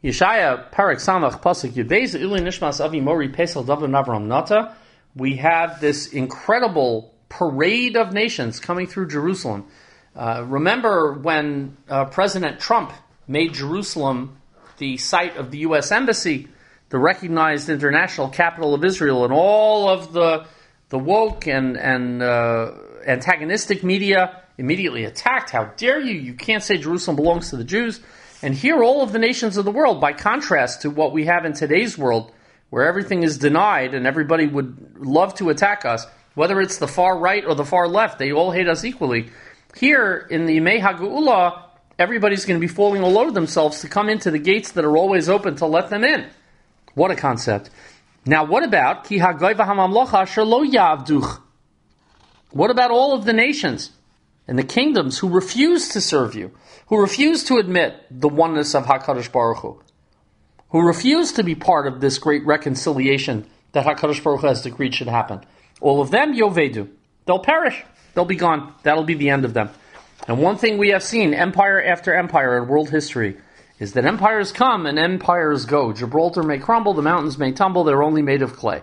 Yeshaya Parak Samach Pasuk Yudbeis Uli Nishmas Avi Mori Pesel David Avram Nata. We have this incredible parade of nations coming through Jerusalem. Remember when President Trump made Jerusalem the site of the U.S. Embassy, the recognized international capital of Israel, and all of the woke and antagonistic media immediately attacked. How dare you? You can't say Jerusalem belongs to the Jews. And here all of the nations of the world, by contrast to what we have in today's world, where everything is denied and everybody would love to attack us, whether it's the far right or the far left, they all hate us equally. Here in the Yemei HaGeula, everybody's going to be falling all over themselves to come into the gates that are always open to let them in. What a concept. Now what about Ki HaGoy v'HaMamlocha asher lo ya'avduch? What about all of the nations and the kingdoms who refuse to serve you, who refuse to admit the oneness of HaKadosh Baruch Hu, who refuse to be part of this great reconciliation that HaKadosh Baruch Hu has decreed should happen? All of them, Yovedu. They'll perish. They'll be gone. That'll be the end of them. And one thing we have seen, empire after empire in world history, is that empires come and empires go. Gibraltar may crumble, the mountains may tumble, they're only made of clay.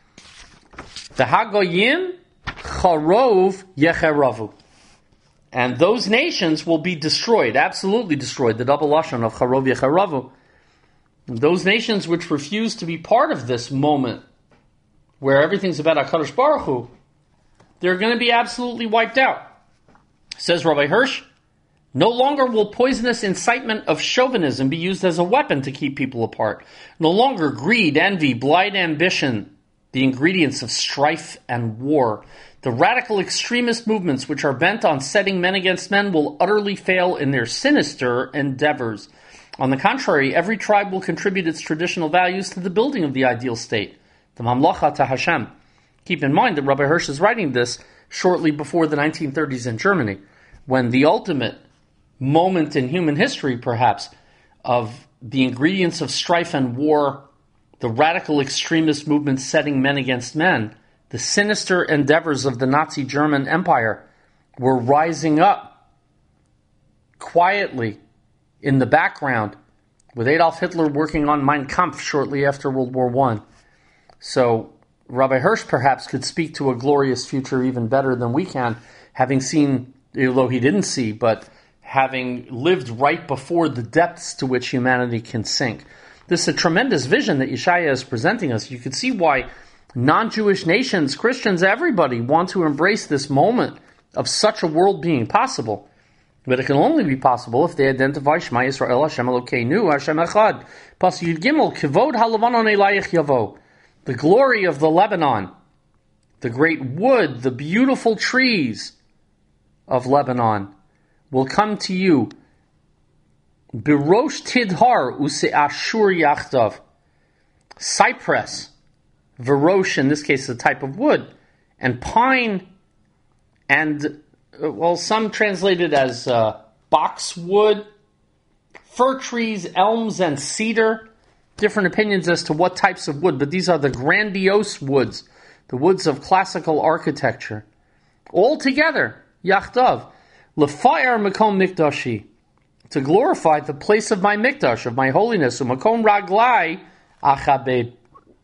The Hagoyim charov yecheravu. And those nations will be destroyed, absolutely destroyed, the double lashon of charov yecheravu. Those nations which refuse to be part of this moment where everything's about HaKadosh Baruch Hu, they're going to be absolutely wiped out. Says Rabbi Hirsch, no longer will poisonous incitement of chauvinism be used as a weapon to keep people apart. No longer greed, envy, blind ambition, the ingredients of strife and war. The radical extremist movements which are bent on setting men against men will utterly fail in their sinister endeavors. On the contrary, every tribe will contribute its traditional values to the building of the ideal state, the Mamlacha to Hashem. Keep in mind that Rabbi Hirsch is writing this shortly before the 1930s in Germany, when the ultimate moment in human history, perhaps, of the ingredients of strife and war, the radical extremist movements setting men against men, the sinister endeavors of the Nazi German Empire were rising up quietly in the background, with Adolf Hitler working on Mein Kampf shortly after World War I. So Rabbi Hirsch perhaps could speak to a glorious future even better than we can, having seen, although he didn't see, but having lived right before the depths to which humanity can sink. This is a tremendous vision that Yeshaya is presenting us. You can see why non-Jewish nations, Christians, everybody want to embrace this moment of such a world being possible. But it can only be possible if they identify Shema Yisrael, Hashem Elokeinu, Hashem Echad. Pasuk Yud Gimel, Kivod HaLevanon Elayich Yavo. The glory of the Lebanon, the great wood, the beautiful trees of Lebanon will come to you. Birosh Tidhar Use Ashur Yachdav. Cypress, Virosh, in this case, is a type of wood, and pine, and, some translated as boxwood, fir trees, elms, and cedar. Different opinions as to what types of wood, but these are the grandiose woods, the woods of classical architecture. All together, Yachdav, L'fa'er Makom Mikdashi, to glorify the place of my Mikdash, of my holiness, Makom Raglai Achabed,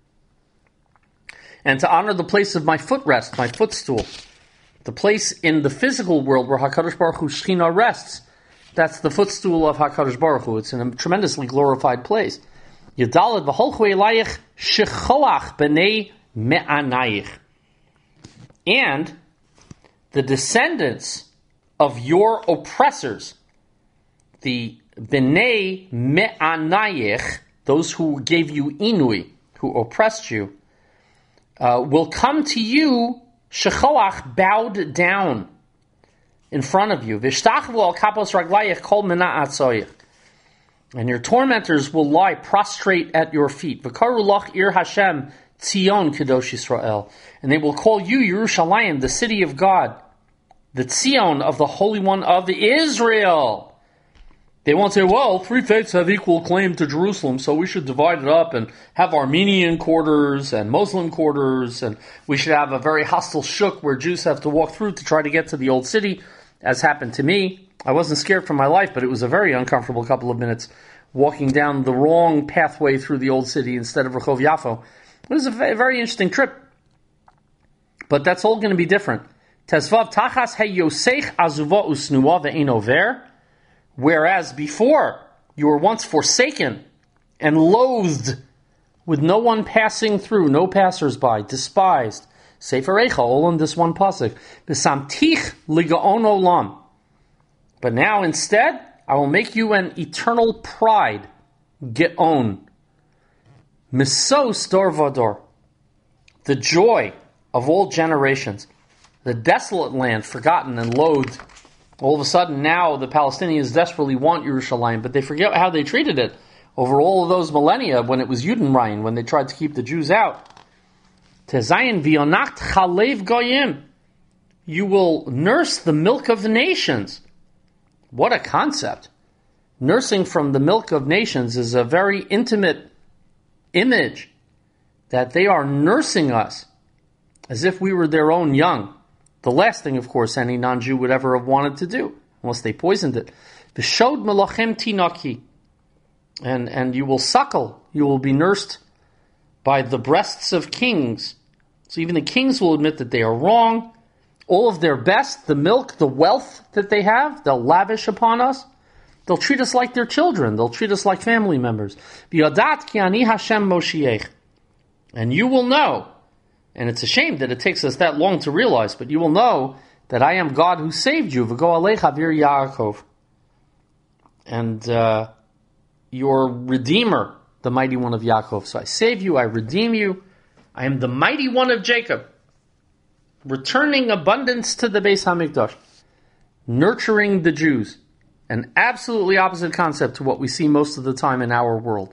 and to honor the place of my footrest, my footstool, the place in the physical world where HaKadosh Baruch Hu Shechina rests. That's the footstool of HaKadosh Baruch Hu. It's in a tremendously glorified place. Yedalad v'holchu elayich shechoach b'nei me'anayich. And the descendants of your oppressors, the b'nei me'anayich, those who gave you inui, who oppressed you, will come to you, shechoach, bowed down in front of you. V'shtachvu al kapos raglayich kol mena atzoyich. And your tormentors will lie prostrate at your feet. V'karu lach ir Hashem Tzion Kadosh Yisrael. And they will call you Yerushalayim, the city of God, the Tzion of the Holy One of Israel. They won't say, well, three faiths have equal claim to Jerusalem, so we should divide it up and have Armenian quarters and Muslim quarters, and we should have a very hostile shuk where Jews have to walk through to try to get to the old city, as happened to me. I wasn't scared for my life, but it was a very uncomfortable couple of minutes walking down the wrong pathway through the old city instead of Rehov Yafo. It was a very interesting trip. But that's all going to be different. Tezvav tachas heyoseich azuva usnuah ve'ein over. Whereas before, you were once forsaken and loathed, with no one passing through, no passersby, despised. Sefer Eicha, all in this one pasuk. V'samtich ligaon olam. But now instead, I will make you an eternal pride. Geon. Misos dor vador. The joy of all generations. The desolate land, forgotten and loathed. All of a sudden now the Palestinians desperately want Yerushalayim, but they forget how they treated it over all of those millennia when it was Judenrein, when they tried to keep the Jews out. Tezayin v'yonacht chalev goyim. You will nurse the milk of the nations. What a concept. Nursing from the milk of nations is a very intimate image that they are nursing us as if we were their own young. The last thing, of course, any non-Jew would ever have wanted to do, unless they poisoned it. V'shod melachem tinaki. And you will suckle, you will be nursed by the breasts of kings. So even the kings will admit that they are wrong. All of their best, the milk, the wealth that they have, they'll lavish upon us. They'll treat us like their children. They'll treat us like family members. V'yadat ki ani Hashem Moshiach. And you will know, and it's a shame that it takes us that long to realize, but you will know that I am God who saved you. V'go alecha vir Yaakov. And your Redeemer, the Mighty One of Yaakov. So I save you, I redeem you. I am the Mighty One of Jacob. Returning abundance to the Beis HaMikdash. Nurturing the Jews. An absolutely opposite concept to what we see most of the time in our world.